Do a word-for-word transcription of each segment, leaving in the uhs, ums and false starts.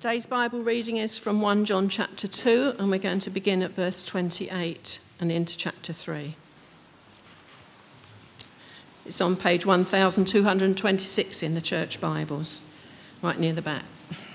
Today's Bible reading is from First John chapter two, and we're going to begin at verse twenty-eight and into chapter three. It's on page one thousand two hundred twenty-six in the church Bibles, right near the back.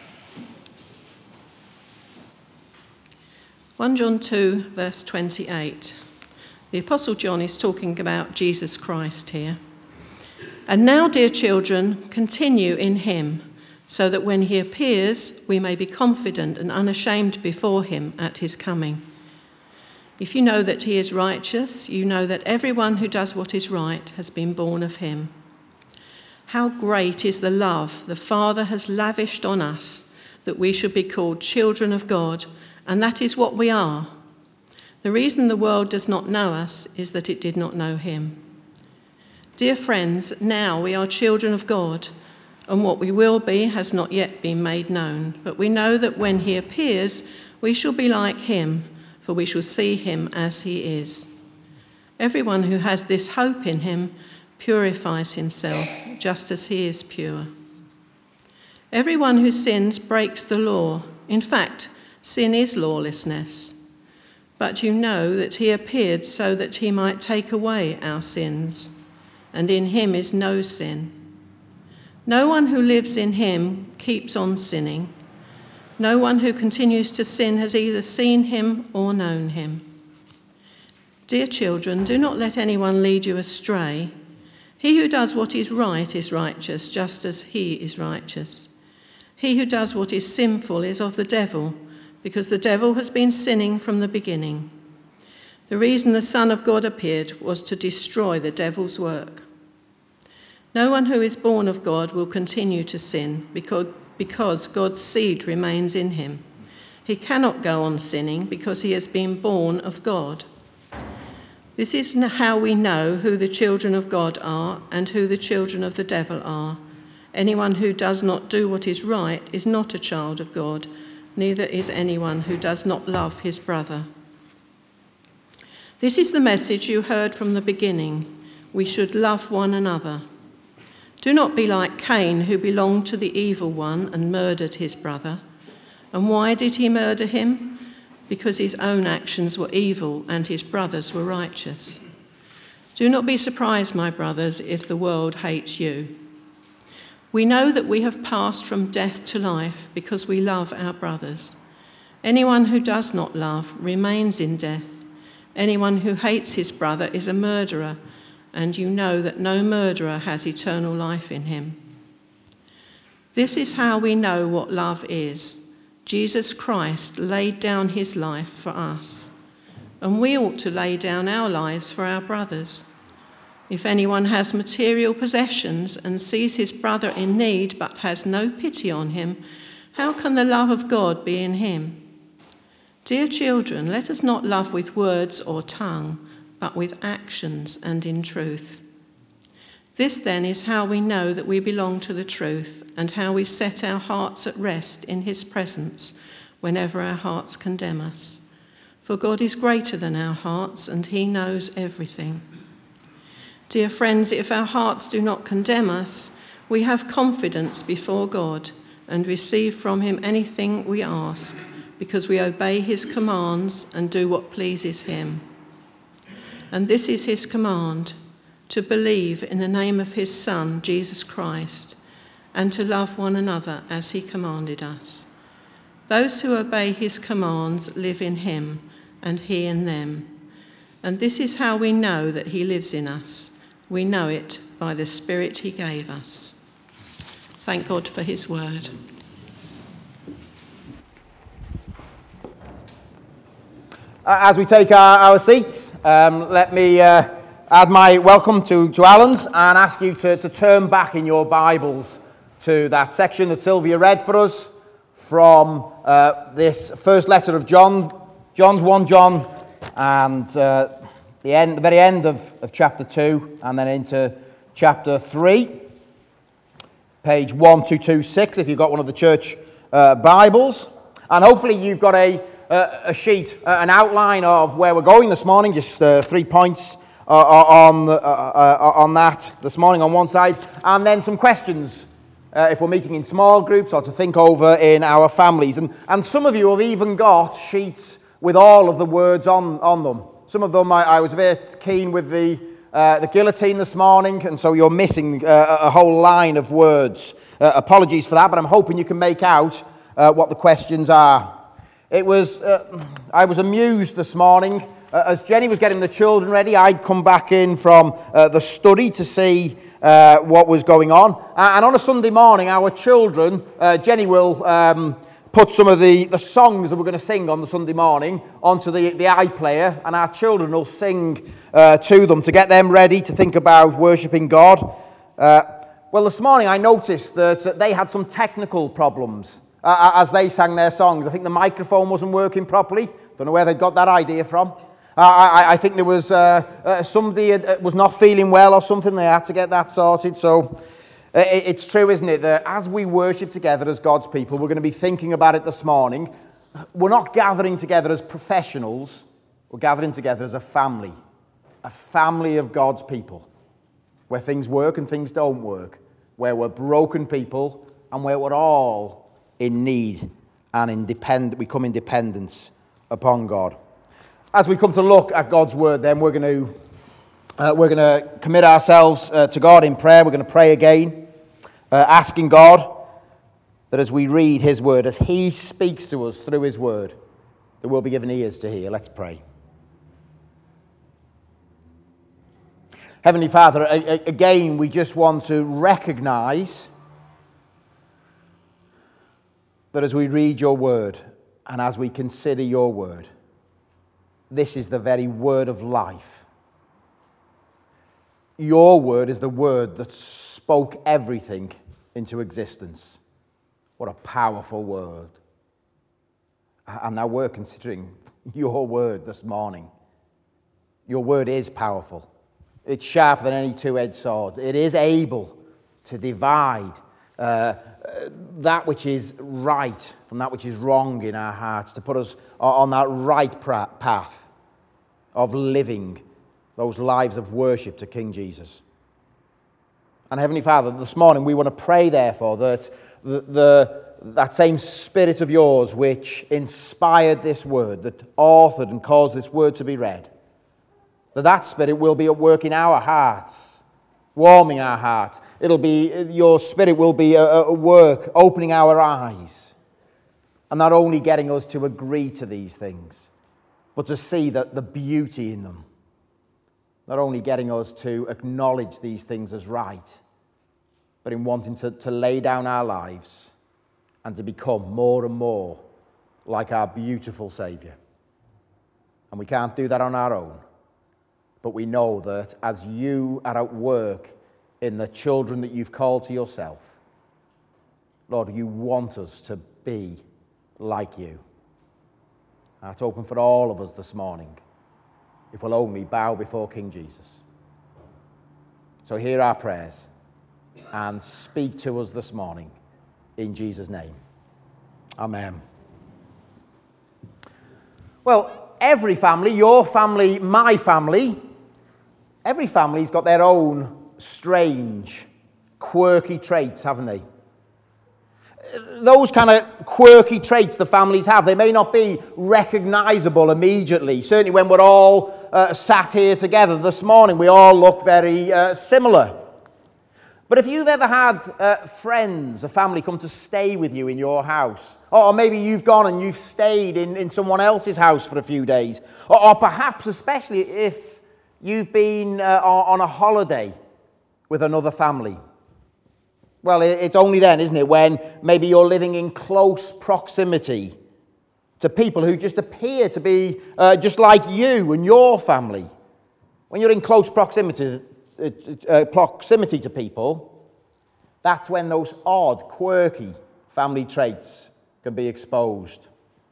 First John two, verse twenty-eight. The Apostle John is talking about Jesus Christ here. And now, dear children, continue in him, so that when he appears, we may be confident and unashamed before him at his coming. If you know that he is righteous, you know that everyone who does what is right has been born of him. How great is the love the Father has lavished on us, that we should be called children of God, and that is what we are. The reason the world does not know us is that it did not know him. Dear friends, now we are children of God, and what we will be has not yet been made known. But we know that when he appears, we shall be like him, for we shall see him as he is. Everyone who has this hope in him purifies himself, just as he is pure. Everyone who sins breaks the law. In fact, sin is lawlessness. But you know that he appeared so that he might take away our sins, and in him is no sin. No one who lives in him keeps on sinning. No one who continues to sin has either seen him or known him. Dear children, do not let anyone lead you astray. He who does what is right is righteous, just as he is righteous. He who does what is sinful is of the devil, because the devil has been sinning from the beginning. The reason the Son of God appeared was to destroy the devil's work. No one who is born of God will continue to sin because, because God's seed remains in him. He cannot go on sinning because he has been born of God. This is how we know who the children of God are and who the children of the devil are. Anyone who does not do what is right is not a child of God, neither is anyone who does not love his brother. This is the message you heard from the beginning. We should love one another. Do not be like Cain, who belonged to the evil one and murdered his brother. And why did he murder him? Because his own actions were evil and his brothers were righteous. Do not be surprised, my brothers, if the world hates you. We know that we have passed from death to life because we love our brothers. Anyone who does not love remains in death. Anyone who hates his brother is a murderer, and you know that no murderer has eternal life in him. This is how we know what love is. Jesus Christ laid down his life for us, and we ought to lay down our lives for our brothers. If anyone has material possessions and sees his brother in need but has no pity on him, how can the love of God be in him? Dear children, let us not love with words or tongue, but with actions and in truth. This then is how we know that we belong to the truth, and how we set our hearts at rest in his presence whenever our hearts condemn us. For God is greater than our hearts, and he knows everything. Dear friends, if our hearts do not condemn us, we have confidence before God and receive from him anything we ask, because we obey his commands and do what pleases him. And this is his command, to believe in the name of his Son, Jesus Christ, and to love one another as he commanded us. Those who obey his commands live in him, and he in them. And this is how we know that he lives in us. We know it by the Spirit he gave us. Thank God for his word. As we take our, our seats, um, let me uh, add my welcome to, to Alan's and ask you to, to turn back in your Bibles to that section that Sylvia read for us from uh, this first letter of John, John's First John, and uh, the end, the very end of, of chapter two, and then into chapter three, page one two two six, if you've got one of the church uh, Bibles, and hopefully you've got a Uh, a sheet, uh, an outline of where we're going this morning, just uh, three points uh, on, uh, uh, on that this morning on one side, and then some questions uh, if we're meeting in small groups, or to think over in our families. And, and some of you have even got sheets with all of the words on, on them. Some of them I, I was a bit keen with the, uh, the guillotine this morning, and so you're missing uh, a whole line of words. Uh, apologies for that, but I'm hoping you can make out uh, what the questions are. It was, uh, I was amused this morning. Uh, as Jenny was getting the children ready, I'd come back in from uh, the study to see uh, what was going on. Uh, and on a Sunday morning, our children, uh, Jenny will um, put some of the, the songs that we're going to sing on the Sunday morning onto the, the iPlayer, and our children will sing uh, to them to get them ready to think about worshipping God. Uh, well, this morning I noticed that they had some technical problems uh, as they sang their songs. I think the microphone wasn't working properly. Don't know where they got that idea from. Uh, I, I think there was uh, uh, somebody uh, was not feeling well or something. They had to get that sorted. So uh, it, it's true, isn't it, that as we worship together as God's people, we're going to be thinking about it this morning. We're not gathering together as professionals. We're gathering together as a family, a family of God's people, where things work and things don't work, where we're broken people and where we're all in need and independent. We come in dependence upon God. As we come to look at God's word, then we're going to uh, we're going to commit ourselves uh, to God in prayer. We're going to pray again, uh, asking God that as we read His word, as He speaks to us through His word, that we'll be given ears to hear. Let's pray. Heavenly Father, again, we just want to recognize that as we read Your word and as we consider Your word, this is the very word of life. Your word is the word that spoke everything into existence. What a powerful word. And now we're considering Your word this morning. Your word is powerful. It's sharper than any two-edged sword. It is able to divide uh, uh, that which is right from that which is wrong in our hearts, to put us on that right path of living those lives of worship to King Jesus. And Heavenly Father, this morning we want to pray, therefore, that the, the, that same Spirit of Yours which inspired this word, that authored and caused this word to be read, that that Spirit will be at work in our hearts, warming our hearts. It'll be, Your Spirit will be at work, opening our eyes, and not only getting us to agree to these things, but to see that the beauty in them. Not only getting us to acknowledge these things as right, but in wanting to, to lay down our lives and to become more and more like our beautiful Saviour. And we can't do that on our own. But we know that as You are at work in the children that You've called to Yourself, Lord, You want us to be like You. That's open for all of us this morning, if we'll only bow before King Jesus. So hear our prayers and speak to us this morning in Jesus' name. Amen. Well, every family, your family, my family, every family's got their own strange, quirky traits, haven't they? Those kind of quirky traits the families have, they may not be recognizable immediately. Certainly when we're all uh, sat here together this morning, we all look very uh, similar. But if you've ever had uh, friends, a family come to stay with you in your house, or maybe you've gone and you've stayed in, in someone else's house for a few days, or, or perhaps especially if you've been uh, on a holiday with another family. Well, it's only then, isn't it, when maybe you're living in close proximity to people who just appear to be uh, just like you and your family. When you're in close proximity, uh, uh, proximity to people, that's when those odd, quirky family traits can be exposed.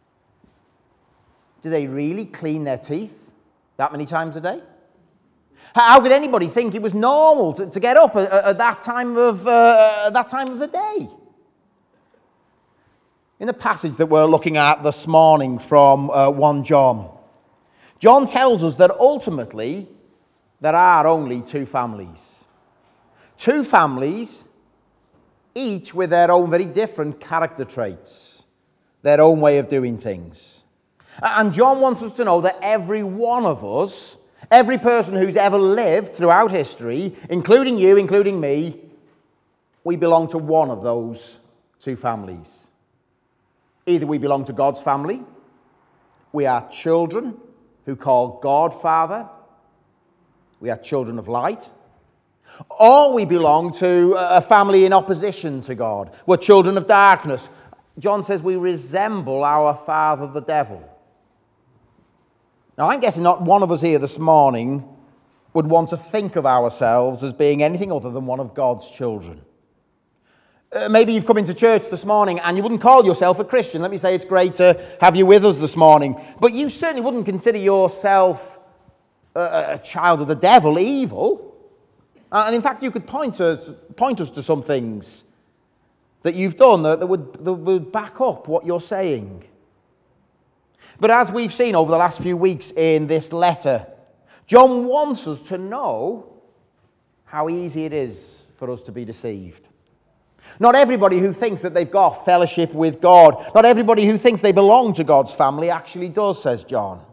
Do they really clean their teeth that many times a day? How could anybody think it was normal to, to get up at, at that time of uh, that time of the day? In the passage that we're looking at this morning from uh, First John, John tells us that ultimately there are only two families. Two families each with their own very different character traits, their own way of doing things. And John wants us to know that every one of us, every person who's ever lived throughout history, including you, including me, we belong to one of those two families. Either we belong to God's family, we are children who call God Father, we are children of light, or we belong to a family in opposition to God. We're children of darkness. John says we resemble our father, the devil. Now, I'm guessing not one of us here this morning would want to think of ourselves as being anything other than one of God's children. Uh, maybe you've come into church this morning and you wouldn't call yourself a Christian. Let me say it's great to have you with us this morning. But you certainly wouldn't consider yourself a, a child of the devil, evil. And in fact, you could point us, point us to some things that you've done that, that, would, that would back up what you're saying. But as we've seen over the last few weeks in this letter, John wants us to know how easy it is for us to be deceived. Not everybody who thinks that they've got fellowship with God, not everybody who thinks they belong to God's family actually does, says John.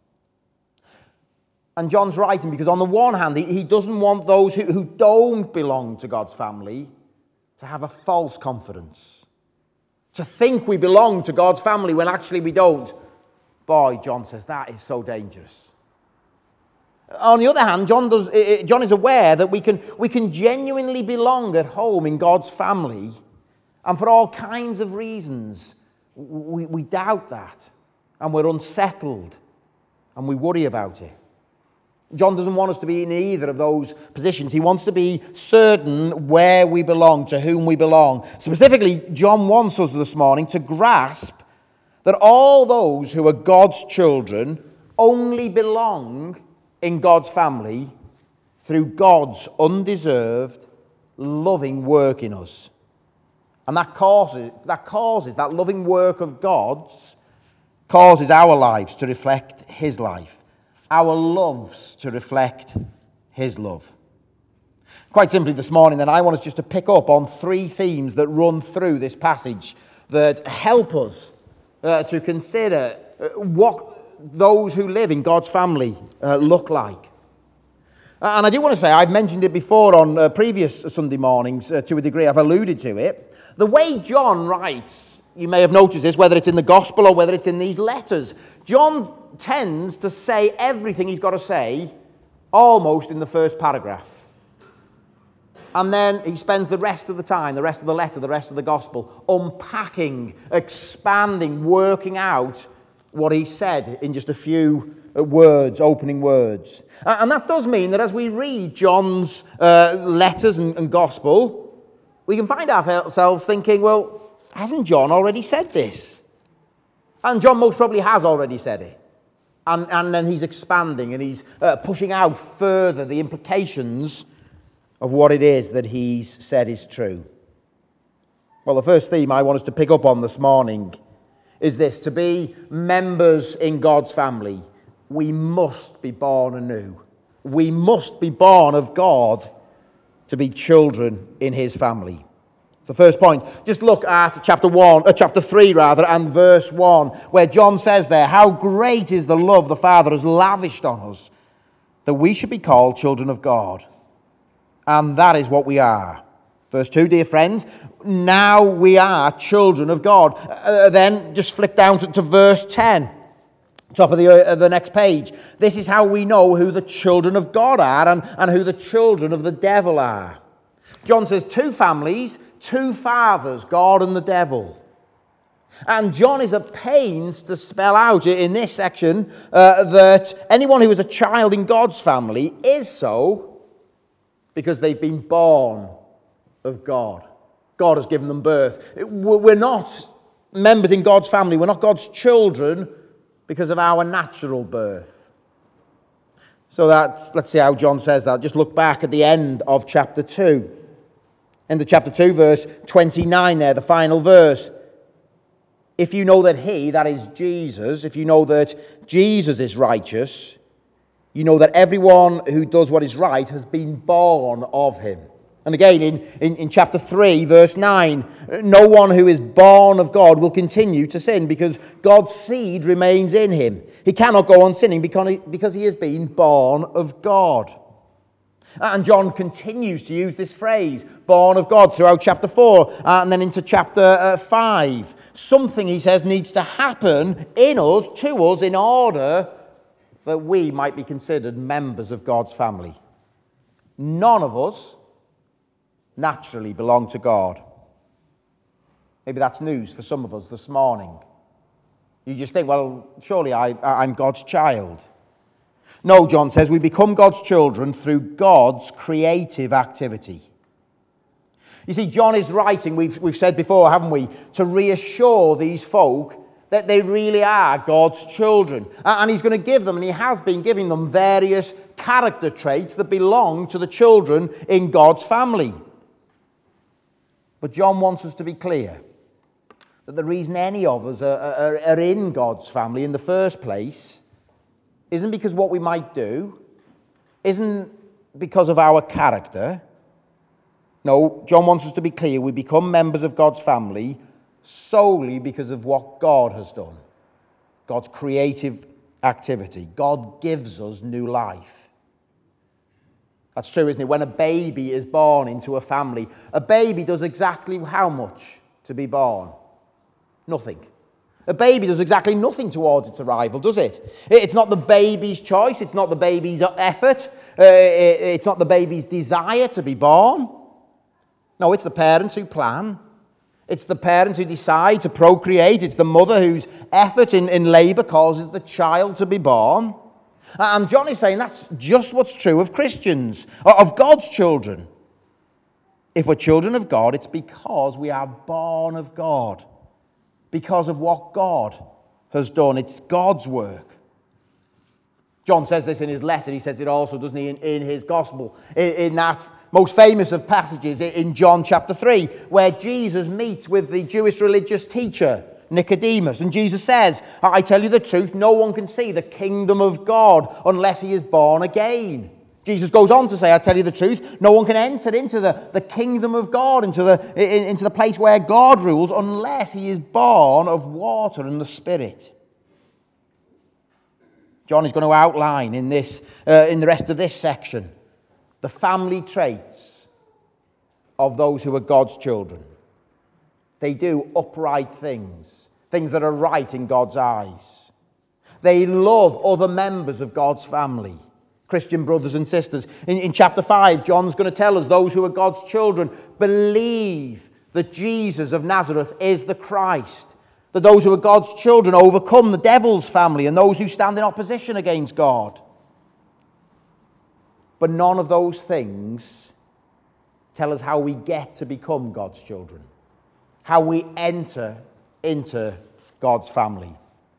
And John's writing because on the one hand, he, he doesn't want those who, who don't belong to God's family to have a false confidence, to think we belong to God's family when actually we don't. Boy, John says that is so dangerous. On the other hand, John, does, John is aware that we can, we can genuinely belong at home in God's family, and for all kinds of reasons, we, we doubt that, and we're unsettled, and we worry about it. John doesn't want us to be in either of those positions. He wants to be certain where we belong, to whom we belong. Specifically, John wants us this morning to grasp that all those who are God's children only belong in God's family through God's undeserved, loving work in us. And that causes, that causes, that loving work of God's, causes our lives to reflect His life. Our loves to reflect His love. Quite simply this morning, then, I want us just to pick up on three themes that run through this passage that help us uh, to consider uh, what those who live in God's family uh, look like. Uh, and I do want to say, I've mentioned it before on uh, previous Sunday mornings uh, to a degree, I've alluded to it. The way John writes, you may have noticed this, whether it's in the gospel or whether it's in these letters, John tends to say everything he's got to say almost in the first paragraph. And then he spends the rest of the time, the rest of the letter, the rest of the gospel, unpacking, expanding, working out what he said in just a few words, opening words. And that does mean that as we read John's uh, letters and, and gospel, we can find ourselves thinking, well, hasn't John already said this? And John most probably has already said it. And, and then he's expanding and he's uh, pushing out further the implications of what it is that he's said is true. Well, the first theme I want us to pick up on this morning is this: to be members in God's family, we must be born anew. We must be born of God to be children in His family. The first point, just look at chapter one, uh, chapter three rather, and verse one, where John says there, how great is the love the Father has lavished on us, that we should be called children of God. And that is what we are. Verse two, dear friends, now we are children of God. Uh, then just flick down to, to verse ten, top of the, uh, the next page. This is how we know who the children of God are and, and who the children of the devil are. John says two families, two fathers, God and the devil. And John is at pains to spell out in this section uh, that anyone who is a child in God's family is so because they've been born of God. God has given them birth. We're not members in God's family. We're not God's children because of our natural birth. So that's, let's see how John says that. Just look back at the end of chapter two. End of chapter two, verse twenty-nine there, the final verse. If you know that He, that is Jesus, if you know that Jesus is righteous, you know that everyone who does what is right has been born of Him. And again, in, in, in chapter three, verse nine, no one who is born of God will continue to sin because God's seed remains in him. He cannot go on sinning because he, because he has been born of God. And John continues to use this phrase, born of God, throughout chapter four and then into chapter uh, five. Something, he says, needs to happen in us, to us, in order that we might be considered members of God's family. None of us naturally belong to God. Maybe that's news for some of us this morning. You just think, well, surely I, I'm God's child. No, John says, we become God's children through God's creative activity. You see, John is writing, we've, we've said before, haven't we, to reassure these folk that they really are God's children. And he's going to give them, and he has been giving them, various character traits that belong to the children in God's family. But John wants us to be clear that the reason any of us are, are, are in God's family in the first place isn't because what we might do, isn't because of our character. No, John wants us to be clear. We become members of God's family solely because of what God has done. God's creative activity. God gives us new life. That's true, isn't it? When a baby is born into a family, a baby does exactly how much to be born? Nothing. A baby does exactly nothing towards its arrival, does it? It's not the baby's choice. It's not the baby's effort. Uh, it's not the baby's desire to be born. No, it's the parents who plan. It's the parents who decide to procreate. It's the mother whose effort in, in labour causes the child to be born. And John is saying that's just what's true of Christians, of God's children. If we're children of God, it's because we are born of God, because of what God has done. It's God's work. John says this in his letter. He says it also, doesn't he, in, in his gospel, in, in that most famous of passages in John chapter three, where Jesus meets with the Jewish religious teacher, Nicodemus. And Jesus says, I tell you the truth, no one can see the kingdom of God unless he is born again. Jesus goes on to say, I tell you the truth, no one can enter into the, the kingdom of God, into the, in, into the place where God rules, unless he is born of water and the Spirit. John is going to outline in, this, uh, in the rest of this section the family traits of those who are God's children. They do upright things, things that are right in God's eyes. They love other members of God's family, Christian brothers and sisters. In, in chapter five, John's going to tell us those who are God's children believe that Jesus of Nazareth is the Christ, that those who are God's children overcome the devil's family and those who stand in opposition against God. But none of those things tell us how we get to become God's children, how we enter into God's family.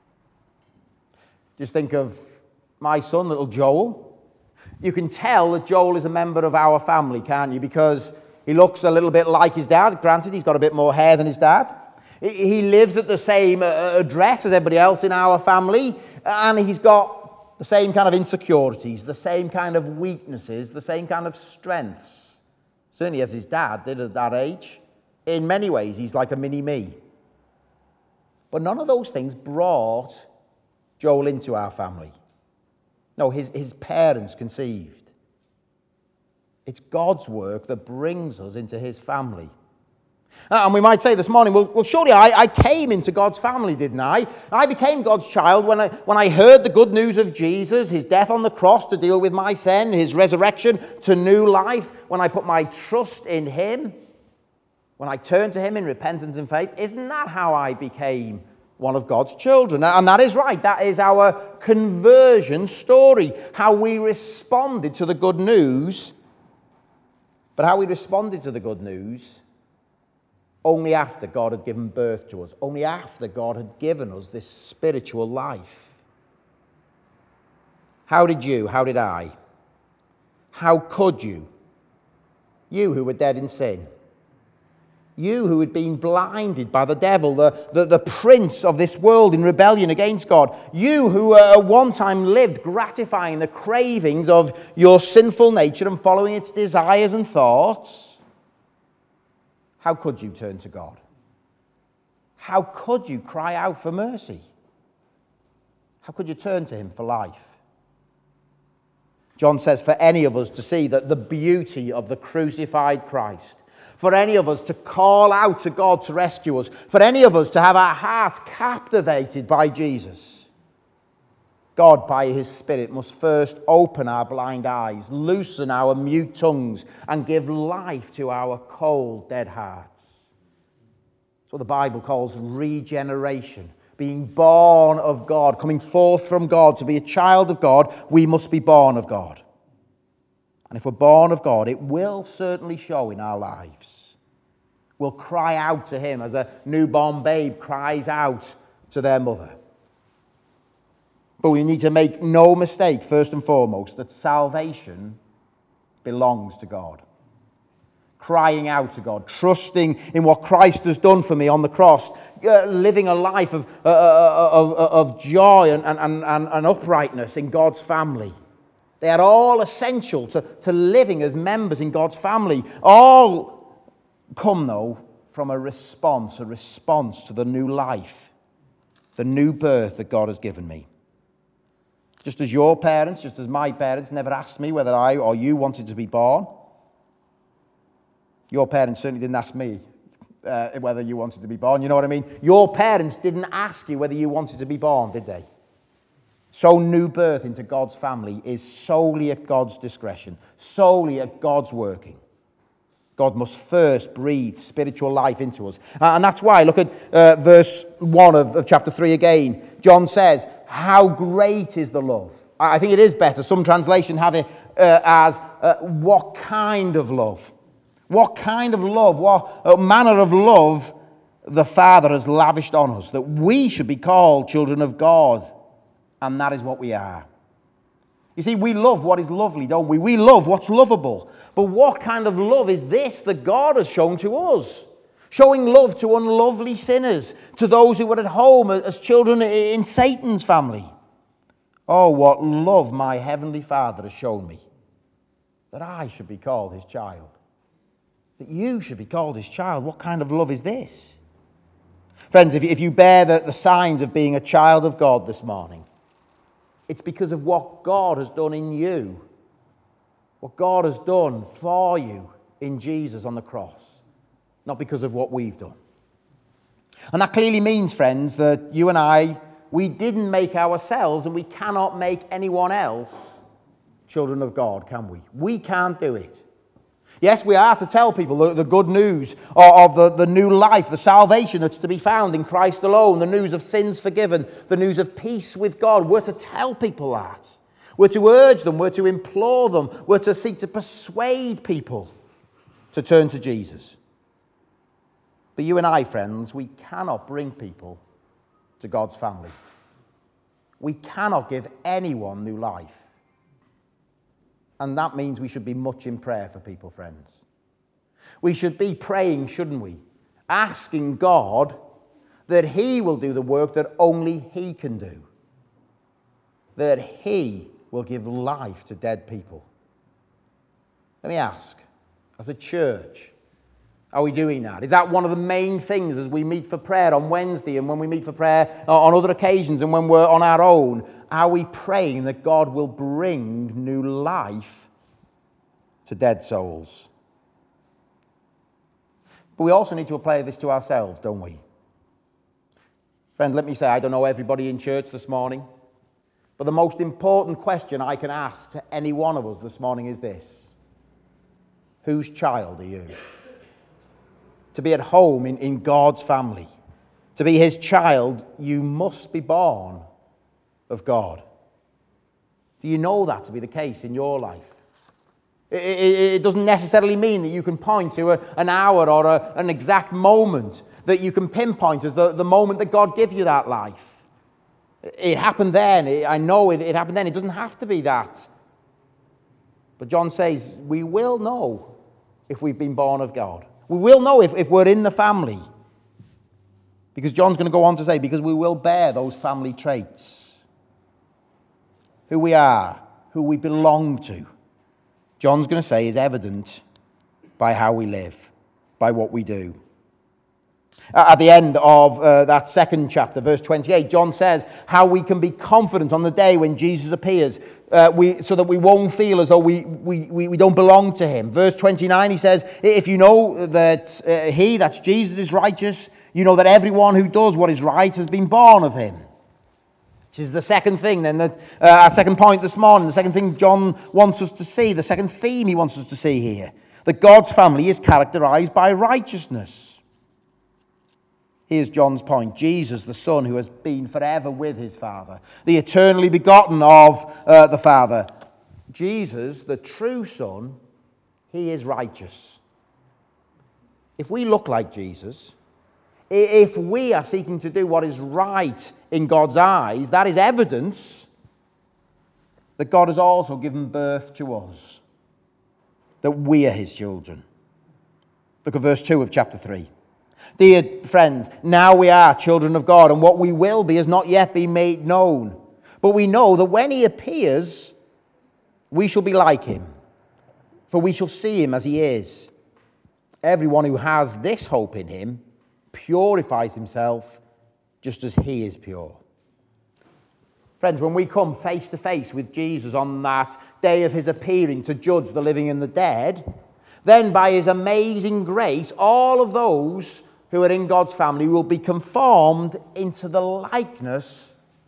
Just think of my son, little Joel. You can tell that Joel is a member of our family, can't you? Because he looks a little bit like his dad. Granted, he's got a bit more hair than his dad. He lives at the same address as everybody else in our family, and he's got the same kind of insecurities, the same kind of weaknesses, the same kind of strengths. Certainly as his dad did at that age. In many ways, he's like a mini-me. But none of those things brought Joel into our family. No, his, his parents conceived. It's God's work that brings us into his family. And we might say this morning, well, well surely I, I came into God's family, didn't I? I became God's child when I, when I heard the good news of Jesus, his death on the cross to deal with my sin, his resurrection to new life, when I put my trust in him, when I turned to him in repentance and faith. Isn't that how I became one of God's children? And that is right. That is our conversion story, how we responded to the good news. But how we responded to the good news only after God had given birth to us, only after God had given us this spiritual life. How did you, how did I, how could you, you who were dead in sin, you who had been blinded by the devil, the, the, the prince of this world in rebellion against God, you who uh, at one time lived gratifying the cravings of your sinful nature and following its desires and thoughts, how could you turn to God? How could you cry out for mercy? How could you turn to him for life? John says for any of us to see that the beauty of the crucified Christ, for any of us to call out to God to rescue us, for any of us to have our hearts captivated by Jesus, God, by his Spirit, must first open our blind eyes, loosen our mute tongues, and give life to our cold, dead hearts. That's what the Bible calls regeneration. Being born of God, coming forth from God. To be a child of God, we must be born of God. And if we're born of God, it will certainly show in our lives. We'll cry out to him as a newborn babe cries out to their mother. But we need to make no mistake, first and foremost, that salvation belongs to God. Crying out to God, trusting in what Christ has done for me on the cross, uh, living a life of, uh, of, of joy and, and, and, and uprightness in God's family. They are all essential to, to living as members in God's family. All come, though, from a response, a response to the new life, the new birth that God has given me. Just as your parents, just as my parents never asked me whether I or you wanted to be born, your parents certainly didn't ask me uh, whether you wanted to be born. You know what I mean? Your parents didn't ask you whether you wanted to be born, did they? So new birth into God's family is solely at God's discretion, solely at God's working. God must first breathe spiritual life into us. Uh, and that's why, look at uh, verse one of, of chapter three again. John says, how great is the love. I think it is better. Some translation have it uh, as, uh, what kind of love? What kind of love, what uh, manner of love the Father has lavished on us, that we should be called children of God. And that is what we are. You see, we love what is lovely, don't we? We love what's lovable. But what kind of love is this that God has shown to us? Showing love to unlovely sinners, to those who were at home as children in Satan's family. Oh, what love my heavenly Father has shown me, that I should be called his child. That you should be called his child. What kind of love is this? Friends, if you bear the, the signs of being a child of God this morning, it's because of what God has done in you. What God has done for you in Jesus on the cross. Not because of what we've done. And that clearly means, friends, that you and I, we didn't make ourselves and we cannot make anyone else children of God, can we? We can't do it. Yes, we are to tell people the, the good news of the, the new life, the salvation that's to be found in Christ alone, the news of sins forgiven, the news of peace with God. We're to tell people that. We're to urge them, we're to implore them, we're to seek to persuade people to turn to Jesus. But you and I, friends, we cannot bring people to God's family. We cannot give anyone new life. And that means we should be much in prayer for people, friends. We should be praying, shouldn't we? Asking God that he will do the work that only he can do. That he will give life to dead people. Let me ask, as a church, are we doing that? Is that one of the main things as we meet for prayer on Wednesday and when we meet for prayer on other occasions and when we're on our own? Are we praying that God will bring new life to dead souls? But we also need to apply this to ourselves, don't we? Friend, let me say, I don't know everybody in church this morning, but the most important question I can ask to any one of us this morning is this. Whose child are you? To be at home in, in God's family, to be his child, you must be born of God. Do you know that to be the case in your life? It, it, it doesn't necessarily mean that you can point to a, an hour or a, an exact moment that you can pinpoint as the, the moment that God gave you that life. It happened then. It, I know it, it happened then. It doesn't have to be that. But John says we will know if we've been born of God. We will know if, if we're in the family. Because John's going to go on to say, because we will bear those family traits. Who we are, who we belong to, John's going to say is evident by how we live, by what we do. At the end of uh, that second chapter, verse twenty-eight, John says how we can be confident on the day when Jesus appears, uh, we, so that we won't feel as though we, we, we, we don't belong to him. Verse twenty-nine, he says, if you know that uh, he, that's Jesus, is righteous, you know that everyone who does what is right has been born of him. This is the second thing, then, that, uh, our second point this morning, the second thing John wants us to see, the second theme he wants us to see here, that God's family is characterized by righteousness. Here's John's point. Jesus, the Son, who has been forever with his Father, the eternally begotten of uh, the Father. Jesus, the true Son, he is righteous. If we look like Jesus, if we are seeking to do what is right in God's eyes, that is evidence that God has also given birth to us, that we are his children. Look at verse two of chapter three. Dear friends, now we are children of God, and what we will be has not yet been made known. But we know that when he appears, we shall be like him, for we shall see him as he is. Everyone who has this hope in him purifies himself just as he is pure. Friends, when we come face to face with Jesus on that day of his appearing to judge the living and the dead, then by his amazing grace, all of those who are in God's family will be conformed into the likeness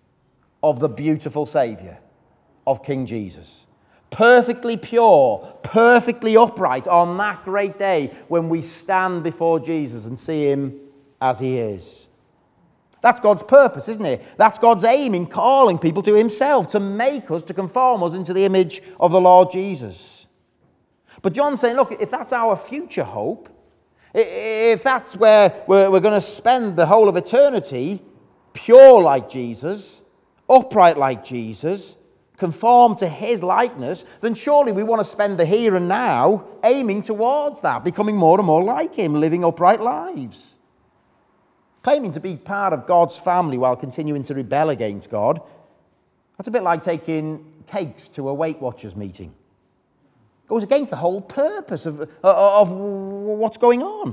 of the beautiful Saviour, of King Jesus. Perfectly pure, perfectly upright on that great day when we stand before Jesus and see him as he is. That's God's purpose, isn't it? That's God's aim in calling people to himself, to make us, to conform us into the image of the Lord Jesus. But John's saying, look, if that's our future hope, if that's where we're, we're going to spend the whole of eternity, pure like Jesus, upright like Jesus, conform to his likeness, then surely we want to spend the here and now aiming towards that, becoming more and more like him, living upright lives. Claiming to be part of God's family while continuing to rebel against God, that's a bit like taking cakes to a Weight Watchers meeting. Goes against the whole purpose of, of what's going on.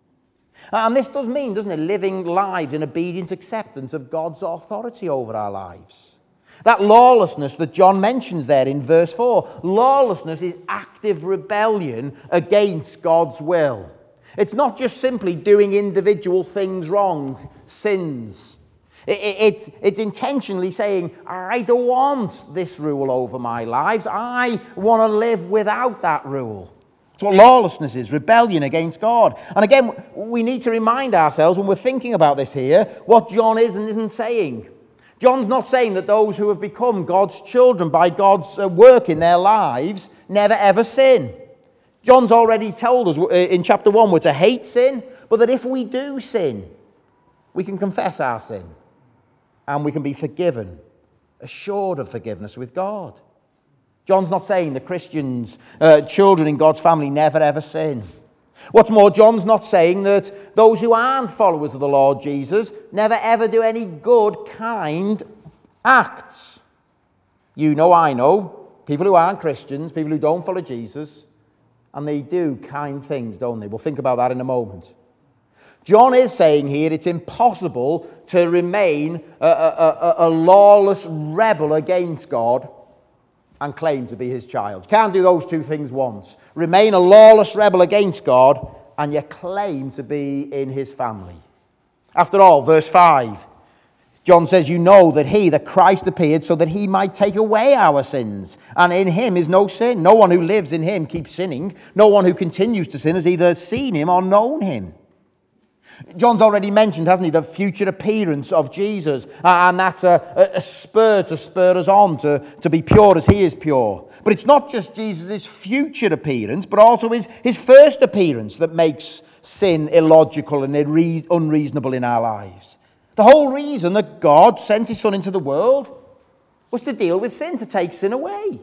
And this does mean, doesn't it, living lives in obedient acceptance of God's authority over our lives. That lawlessness that John mentions there in verse four, lawlessness is active rebellion against God's will. It's not just simply doing individual things wrong, sins. It's, it's intentionally saying, I don't want this rule over my lives. I want to live without that rule. That's what lawlessness is, rebellion against God. And again, we need to remind ourselves when we're thinking about this here, what John is and isn't saying. John's not saying that those who have become God's children by God's work in their lives never ever sin. John's already told us in chapter one we're to hate sin, but that if we do sin, we can confess our sin. And we can be forgiven, assured of forgiveness with God. John's not saying that Christians, uh, children in God's family, never ever sin. What's more, John's not saying that those who aren't followers of the Lord Jesus never ever do any good, kind acts. You know, I know, people who aren't Christians, people who don't follow Jesus, and they do kind things, don't they? We'll think about that in a moment. John is saying here it's impossible to remain a, a, a, a lawless rebel against God and claim to be his child. You can't do those two things once. Remain a lawless rebel against God and yet claim to be in his family. After all, verse five, John says, you know that he, that Christ appeared so that he might take away our sins. And in him is no sin. No one who lives in him keeps sinning. No one who continues to sin has either seen him or known him. John's already mentioned, hasn't he, the future appearance of Jesus. And that's a, a spur to spur us on to, to be pure as he is pure. But it's not just Jesus' future appearance, but also his, his first appearance that makes sin illogical and unreasonable in our lives. The whole reason that God sent his Son into the world was to deal with sin, to take sin away.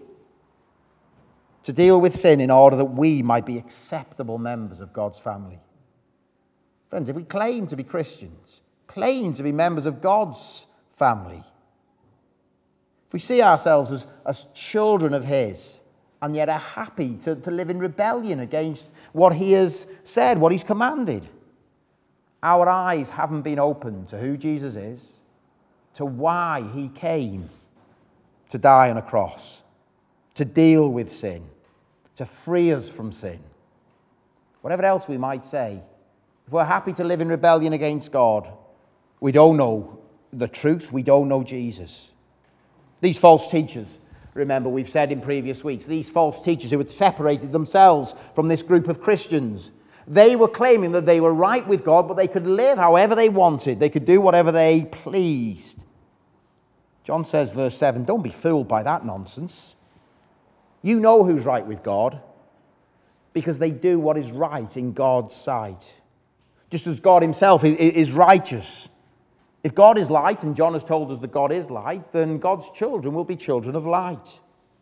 To deal with sin in order that we might be acceptable members of God's family. Friends, if we claim to be Christians, claim to be members of God's family, if we see ourselves as, as children of his, and yet are happy to, to live in rebellion against what he has said, what he's commanded. Our eyes haven't been opened to who Jesus is, to why he came to die on a cross, to deal with sin, to free us from sin. Whatever else we might say, if we're happy to live in rebellion against God, we don't know the truth, we don't know Jesus. These false teachers, remember we've said in previous weeks, these false teachers who had separated themselves from this group of Christians, they were claiming that they were right with God, but they could live however they wanted. They could do whatever they pleased. John says, verse seven, don't be fooled by that nonsense. You know who's right with God because they do what is right in God's sight. Just as God himself is righteous. If God is light, and John has told us that God is light, then God's children will be children of light.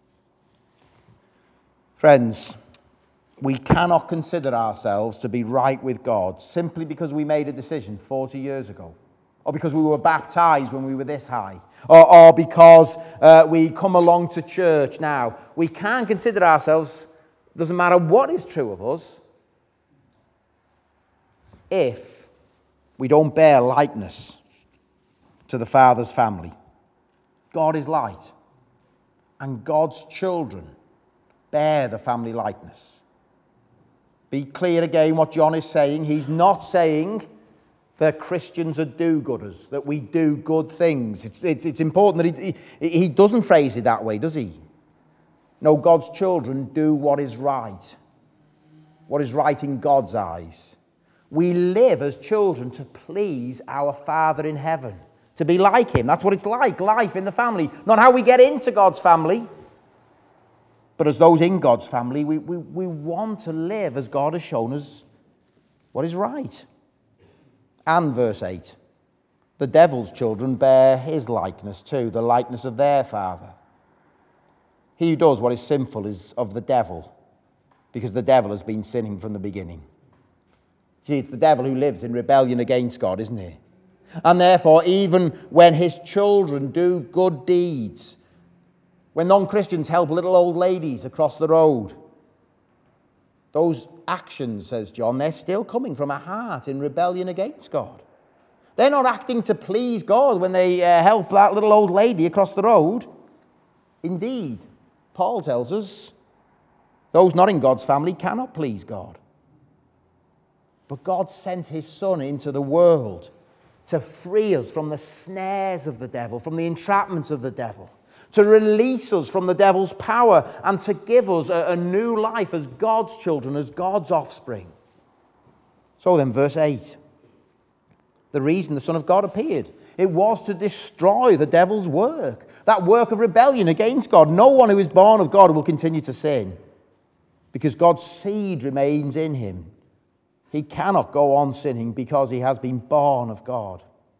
Friends, we cannot consider ourselves to be right with God simply because we made a decision forty years ago, or because we were baptized when we were this high, or, or because uh, we come along to church now. We can consider ourselves, doesn't matter what is true of us, if we don't bear likeness to the Father's family. God is light, and God's children bear the family likeness. Be clear again what John is saying. He's not saying that Christians are do-gooders, that we do good things. It's, it's, it's important that he, he, he doesn't phrase it that way, does he? No, God's children do what is right, what is right in God's eyes. We live as children to please our Father in heaven, to be like him. That's what it's like, life in the family. Not how we get into God's family, but as those in God's family, we, we, we want to live as God has shown us what is right. And verse eight, the devil's children bear his likeness too, the likeness of their father. He who does what is sinful is of the devil, because the devil has been sinning from the beginning. See, it's the devil who lives in rebellion against God, isn't he? And therefore, even when his children do good deeds, when non-Christians help little old ladies across the road, those actions, says John, they're still coming from a heart in rebellion against God. They're not acting to please God when they uh, help that little old lady across the road. Indeed, Paul tells us, those not in God's family cannot please God. But God sent his Son into the world to free us from the snares of the devil, from the entrapments of the devil, to release us from the devil's power, and to give us a, a new life as God's children, as God's offspring. So then, verse eight, the reason the Son of God appeared, it was to destroy the devil's work, that work of rebellion against God. No one who is born of God will continue to sin, because God's seed remains in him. He cannot go on sinning because he has been born of God.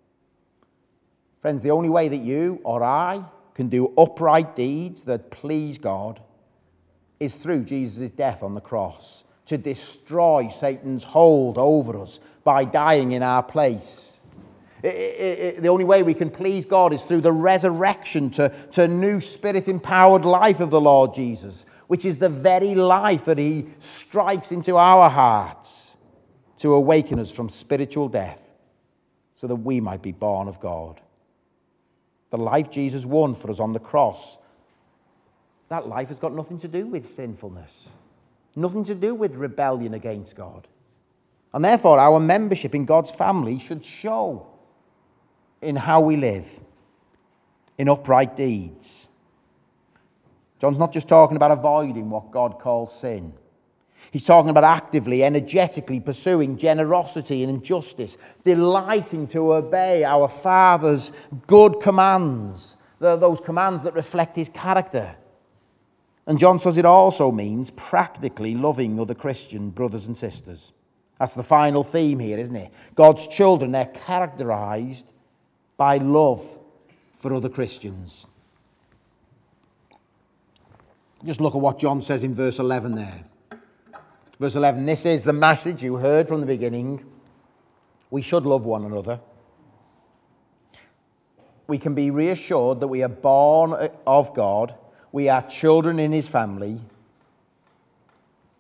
Friends, the only way that you or I can do upright deeds that please God is through Jesus' death on the cross, to destroy Satan's hold over us by dying in our place. It, it, it, the only way we can please God is through the resurrection to, to new spirit-empowered life of the Lord Jesus, which is the very life that he strikes into our hearts to awaken us from spiritual death so that we might be born of God. The life Jesus won for us on the cross, that life has got nothing to do with sinfulness, nothing to do with rebellion against God. And therefore, our membership in God's family should show in how we live, in upright deeds. John's not just talking about avoiding what God calls sin. He's talking about actively, energetically pursuing generosity and justice, delighting to obey our Father's good commands, those commands that reflect his character. And John says it also means practically loving other Christian brothers and sisters. That's the final theme here, isn't it? God's children, they're characterized by love for other Christians. Just look at what John says in verse eleven there. Verse eleven, this is the message you heard from the beginning. We should love one another. We can be reassured that we are born of God. We are children in his family.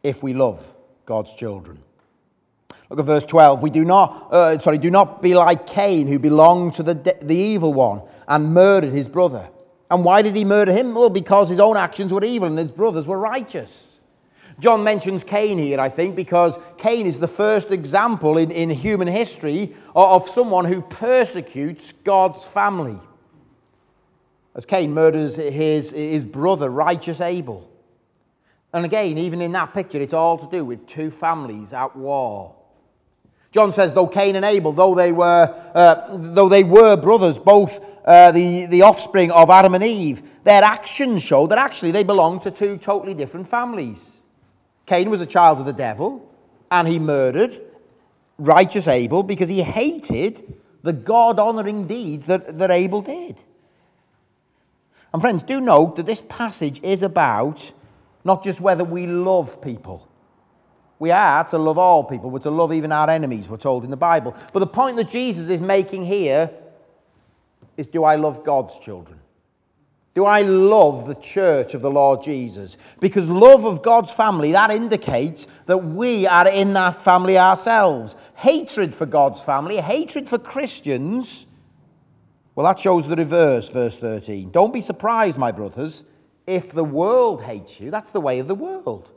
if we love God's children. Look at verse twelve. We do not, uh, sorry, do not be like Cain, who belonged to the, de- the evil one and murdered his brother. And why did he murder him? Well, because his own actions were evil and his brothers were righteous. John mentions Cain here, I think, because Cain is the first example in, in human history of, of someone who persecutes God's family. As Cain murders his, his brother, righteous Abel. And again, even in that picture, it's all to do with two families at war. John says, though Cain and Abel, though they were, uh, though they were brothers, both uh, the, the offspring of Adam and Eve, their actions showed that actually they belonged to two totally different families. Cain was a child of the devil, and he murdered righteous Abel because he hated the God-honoring deeds that, that Abel did. And friends, do note that this passage is about not just whether we love people. We are to love all people. We're to love even our enemies, we're told in the Bible. But the point that Jesus is making here is, do I love God's children? Do I love the church of the Lord Jesus? Because love of God's family, that indicates that we are in that family ourselves. Hatred for God's family, hatred for Christians, well, that shows the reverse, verse thirteen. Don't be surprised, my brothers, if the world hates you. That's the way of the world.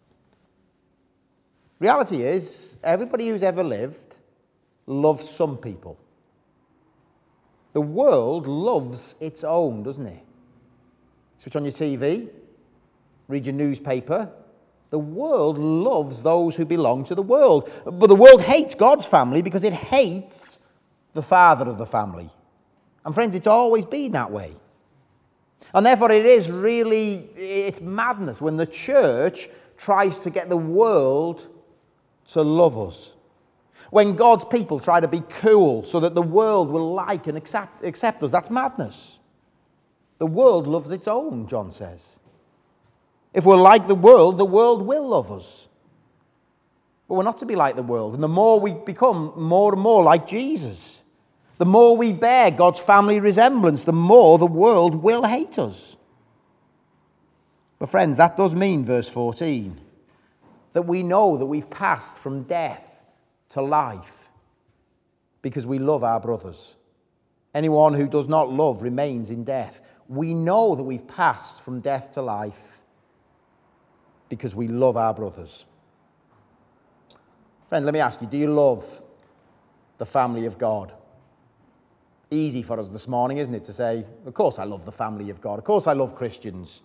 Reality is, everybody who's ever lived loves some people. The world loves its own, doesn't it? Switch on your T V, read your newspaper. The world loves those who belong to the world. But the world hates God's family because it hates the father of the family. And friends, it's always been that way. And therefore it is really, it's madness when the church tries to get the world to love us. When God's people try to be cool so that the world will like and accept, accept us, that's madness. The world loves its own, John says. If we're like the world, the world will love us. But we're not to be like the world. And the more we become more and more like Jesus, the more we bear God's family resemblance, the more the world will hate us. But friends, that does mean, verse fourteen, that we know that we've passed from death to life because we love our brothers. Anyone who does not love remains in death. We know that we've passed from death to life because we love our brothers. Friend, let me ask you, do you love the family of God? Easy for us this morning, isn't it, to say, of course I love the family of God. Of course I love Christians.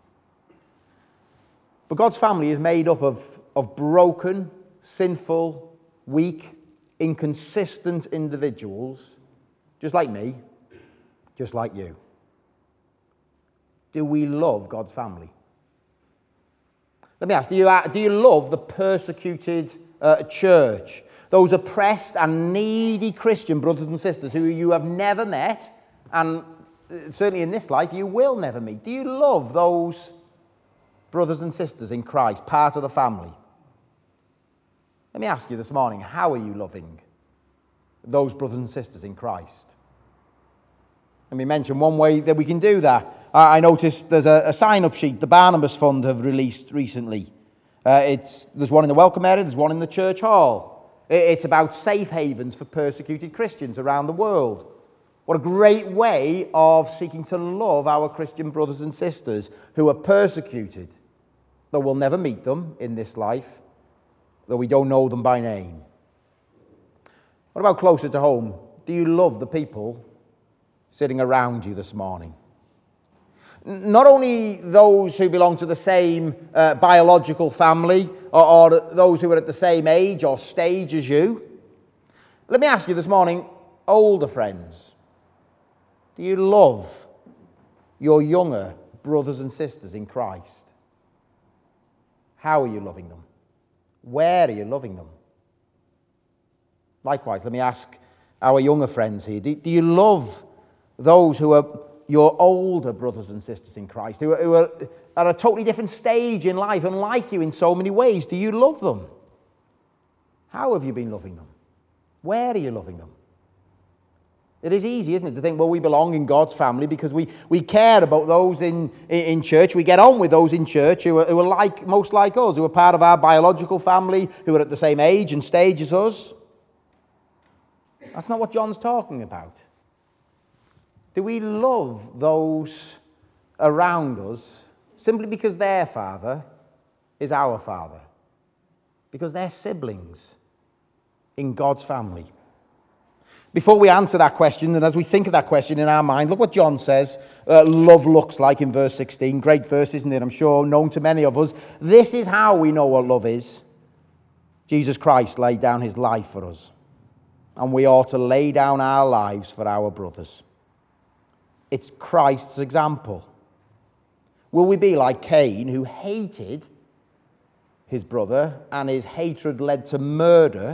But God's family is made up of, of broken, sinful, weak, inconsistent individuals, just like me, just like you. Do we love God's family? Let me ask, do you, do you love the persecuted uh, church? Those oppressed and needy Christian brothers and sisters who you have never met, and certainly in this life you will never meet. Do you love those brothers and sisters in Christ, part of the family? Let me ask you this morning, how are you loving those brothers and sisters in Christ? Let me mention one way that we can do that. I noticed there's a, a sign-up sheet the Barnabas Fund have released recently. Uh, it's, there's one in the welcome area, there's one in the church hall. It's about safe havens for persecuted Christians around the world. What a great way of seeking to love our Christian brothers and sisters who are persecuted, though we'll never meet them in this life, though we don't know them by name. What about closer to home? Do you love the people sitting around you this morning? Not only those who belong to the same uh, biological family or, or those who are at the same age or stage as you. Let me ask you this morning, older friends, do you love your younger brothers and sisters in Christ? How are you loving them? Where are you loving them? Likewise, let me ask our younger friends here, do, do you love those who are your older brothers and sisters in Christ, who are, who are at a totally different stage in life and like you in so many ways? Do you love them? How have you been loving them? Where are you loving them? It is easy, isn't it, to think, well, we belong in God's family because we, we care about those in, in church. We get on with those in church who are, who are like, most like us, who are part of our biological family, who are at the same age and stage as us. That's not what John's talking about. Do we love those around us simply because their father is our father? Because they're siblings in God's family? Before we answer that question, and as we think of that question in our mind, look what John says uh, love looks like in verse sixteen. Great verse, isn't it? I'm sure known to many of us. This is how we know what love is. Jesus Christ laid down his life for us, and we ought to lay down our lives for our brothers. It's Christ's example. Will we be like Cain, who hated his brother, and his hatred led to murder?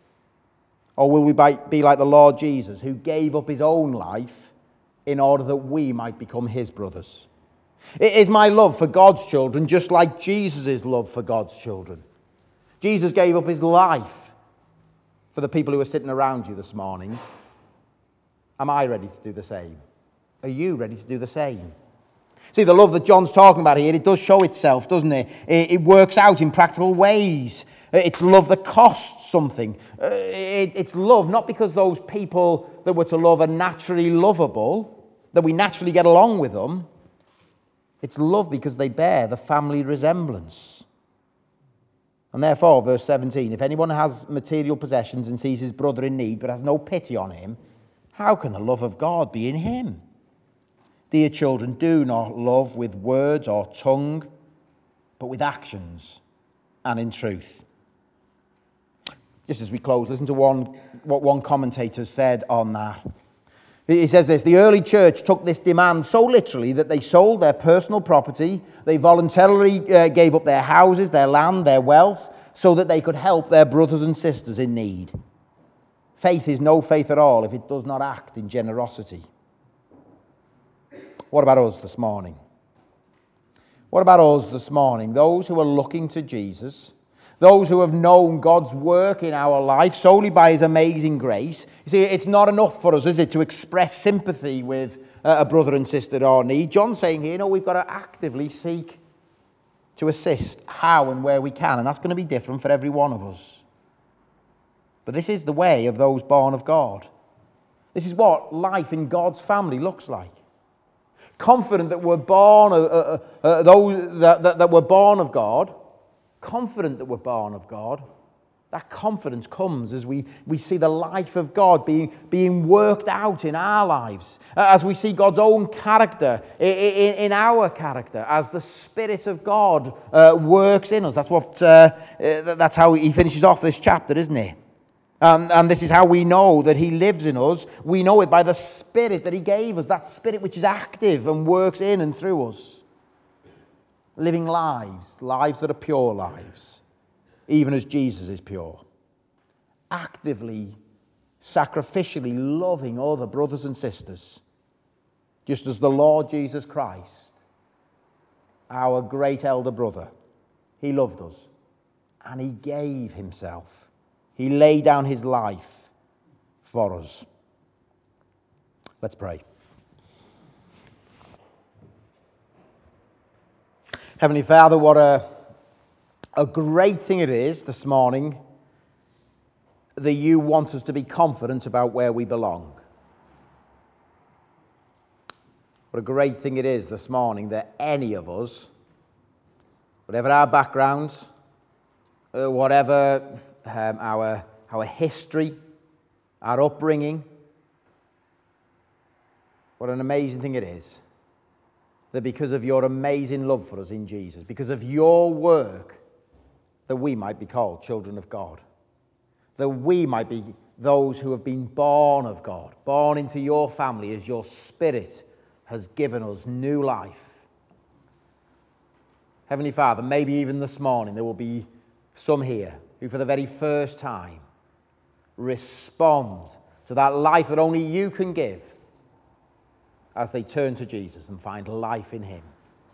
Or will we be like the Lord Jesus, who gave up his own life in order that we might become his brothers? It is my love for God's children, just like Jesus' love for God's children. Jesus gave up his life for the people who are sitting around you this morning. Am I ready to do the same? Are you ready to do the same? See, the love that John's talking about here, it does show itself, doesn't it? It works out in practical ways. It's love that costs something. It's love not because those people that we're to love are naturally lovable, that we naturally get along with them. It's love because they bear the family resemblance. And therefore, verse seventeen, if anyone has material possessions and sees his brother in need but has no pity on him, how can the love of God be in him? Dear children, do not love with words or tongue, but with actions and in truth. Just as we close, listen to one, what one commentator said on that. He says this: the early church took this demand so literally that they sold their personal property, they voluntarily uh, gave up their houses, their land, their wealth, so that they could help their brothers and sisters in need. Faith is no faith at all if it does not act in generosity. What about us this morning? What about us this morning? Those who are looking to Jesus, those who have known God's work in our life solely by his amazing grace. You see, it's not enough for us, is it, to express sympathy with a brother and sister or need. John's saying here, no, we've got to actively seek to assist how and where we can, and that's going to be different for every one of us. But this is the way of those born of God. This is what life in God's family looks like. Confident that we're born, uh, uh, uh, those that, that, that we're born of God, confident that we're born of God. That confidence comes as we, we see the life of God being, being worked out in our lives, as we see God's own character in, in, in our character, as the Spirit of God uh, works in us. That's what. Uh, uh, that's how he finishes off this chapter, isn't he? Um, and this is how we know that he lives in us. We know it by the Spirit that he gave us, that Spirit which is active and works in and through us. Living lives, lives that are pure lives, even as Jesus is pure. Actively, sacrificially loving other brothers and sisters, just as the Lord Jesus Christ, our great elder brother, he loved us and he gave himself. He laid down his life for us. Let's pray. Heavenly Father, what a, a great thing it is this morning that you want us to be confident about where we belong. What a great thing it is this morning that any of us, whatever our background, uh, whatever um, our, our history, our upbringing, what an amazing thing it is that because of your amazing love for us in Jesus, because of your work, that we might be called children of God, that we might be those who have been born of God, born into your family as your Spirit has given us new life. Heavenly Father, maybe even this morning there will be some here who for the very first time respond to that life that only you can give as they turn to Jesus and find life in him.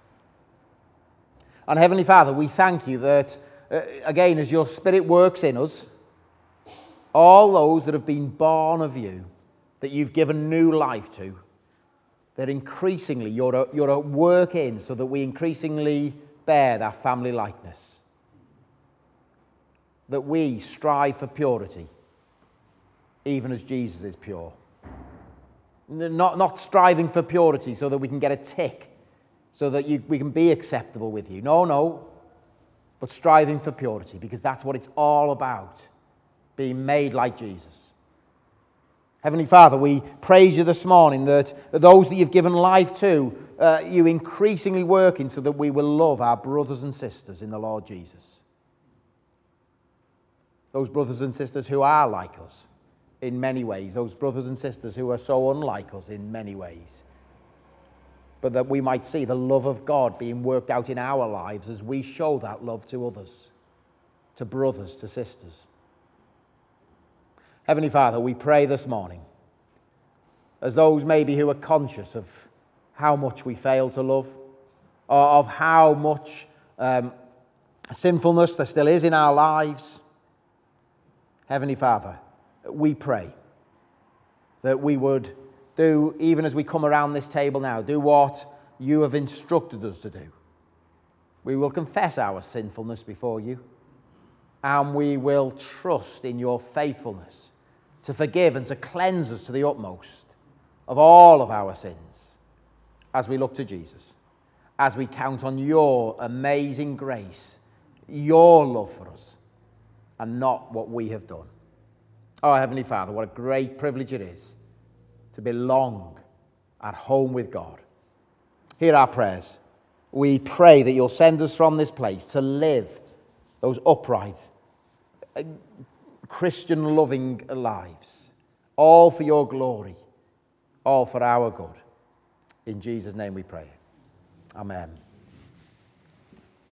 And Heavenly Father, we thank you that, uh, again, as your Spirit works in us, all those that have been born of you that you've given new life to, that increasingly you're a, you're at work in so that we increasingly bear that family likeness. That we strive for purity, even as Jesus is pure. Not, not striving for purity so that we can get a tick, so that you, we can be acceptable with you. No, no. But striving for purity, because that's what it's all about, being made like Jesus. Heavenly Father, we praise you this morning that those that you've given life to, uh, you increasingly working so that we will love our brothers and sisters in the Lord Jesus. Those brothers and sisters who are like us in many ways, those brothers and sisters who are so unlike us in many ways, but that we might see the love of God being worked out in our lives as we show that love to others, to brothers, to sisters. Heavenly Father, we pray this morning, as those maybe who are conscious of how much we fail to love, or of how much um, sinfulness there still is in our lives. Heavenly Father, we pray that we would do, even as we come around this table now, do what you have instructed us to do. We will confess our sinfulness before you, and we will trust in your faithfulness to forgive and to cleanse us to the utmost of all of our sins as we look to Jesus, as we count on your amazing grace, your love for us, and not what we have done. Oh, Heavenly Father, what a great privilege it is to belong at home with God. Hear our prayers. We pray that you'll send us from this place to live those upright, Christian-loving lives, all for your glory, all for our good. In Jesus' name we pray. Amen.